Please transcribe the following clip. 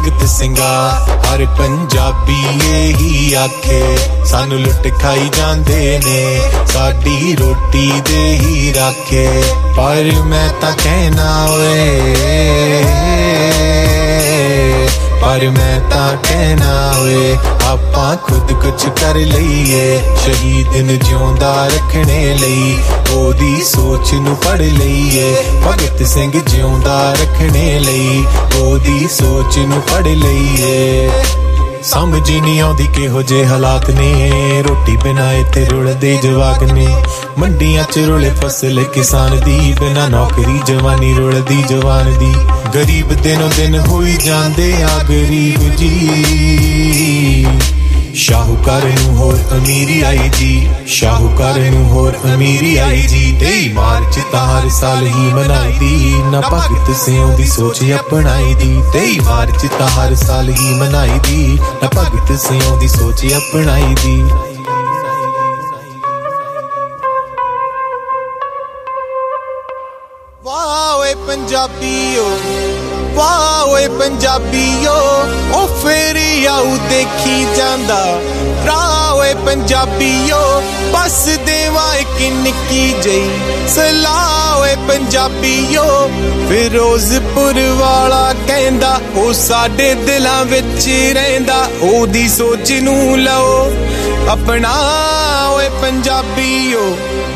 भगत सिंगा हर पंजाबी यही आखे सानू लुट खाई जांदे ने साडी रोटी दे ही राखे पर मैं तां कहना पर मैं तां कहना आपां खुद कुछ कर लईए शहीद नूं जिउंदा रखने लई ओदी सोच नूं पढ़ लईए भगत सिंह जिउंदा रखने लई ओदी सोच नूं पढ़ लईए समझ नहीं आउंदी किहो जे हालात ने रोटी बिना इत्थे रुलदे जवाक ने मंडियां च रुले फसल किसान दी बिना नौकरी जवानी रुलदी जवान दी गरीब दिनों दिन होई जांदे आ गरीब जी शाहूकार नूं होर अमीरी आई जी शाहूकार नूं होर अमीरी आई जी 23 मार्च तां हर साल ही मनाई दी ना भगत सिंह दी सोच अपनाई दी 23 मार्च तां हर साल ही मनाई दी ना भगत सिंह दी सोच अपनाई दी वाह ओए पंजाबीओ वाह ओए पंजाबीओ ओ फेरी आऊ देखी जांदा राह ओए पंजाबीओ बस देवा एक निक्की जई सलाह ओए पंजाबीओ फिरोजपुर वाला कहंदा ओ साडे दिलां विच रहिंदा ओदी सोच नूं लओ अपना ओए पंजाबीओ